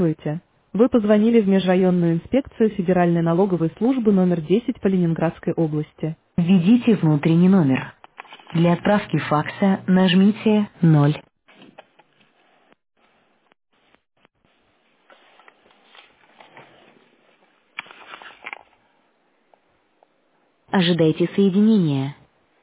Здравствуйте. Вы позвонили в Межрайонную инспекцию Федеральной налоговой службы номер 10 по Ленинградской области. Введите внутренний номер. Для отправки факса нажмите 0. Ожидайте соединения.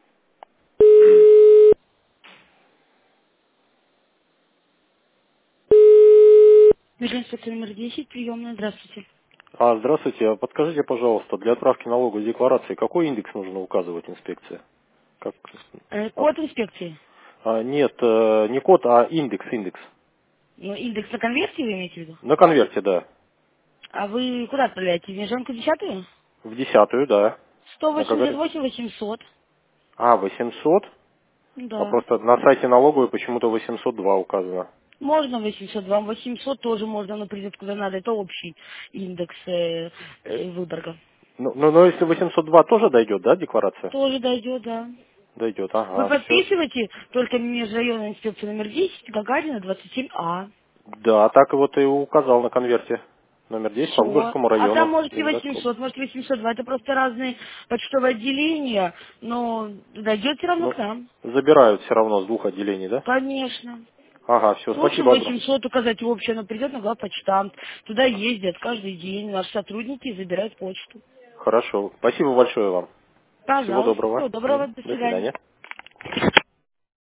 Межинспекция номер 10, приемная, здравствуйте. Здравствуйте. Подскажите, пожалуйста, для отправки налоговой декларации какой индекс нужно указывать инспекции? Как? А, Код инспекции. нет, не код, а индекс. Ну, индекс на конверсии вы имеете в виду? На конверте, да. А вы куда отправляете? В Межанку 10? В 10-ю, да. На какой? 188 800. 800. А Да. просто на сайте налоговой почему-то 802 указано. Можно 802, 800 тоже можно, но придет куда надо. Это общий индекс Выборга. Но если 802 тоже дойдет, да, декларация? Тоже дойдет, да. Дойдет, Вы ага, все. подписываете только межрайонная инспекция номер 10, Гагарина, 27А. Да, так вот и указал на конверте. Номер 10 по Все. Луговскому А там району можете Ленинградской 800, области. может 802. Это просто разные почтовые отделения, но дойдет все равно к Ну, нам. забирают все равно с двух отделений, да? Конечно. Ага, все, Лучше спасибо огромное. 800 указать общее, оно придет на главпочтамт. Туда ездят каждый день наши сотрудники и забирают почту. Хорошо. Спасибо большое вам. Всего Пожалуйста. доброго. Всего доброго. До До свидания. свидания.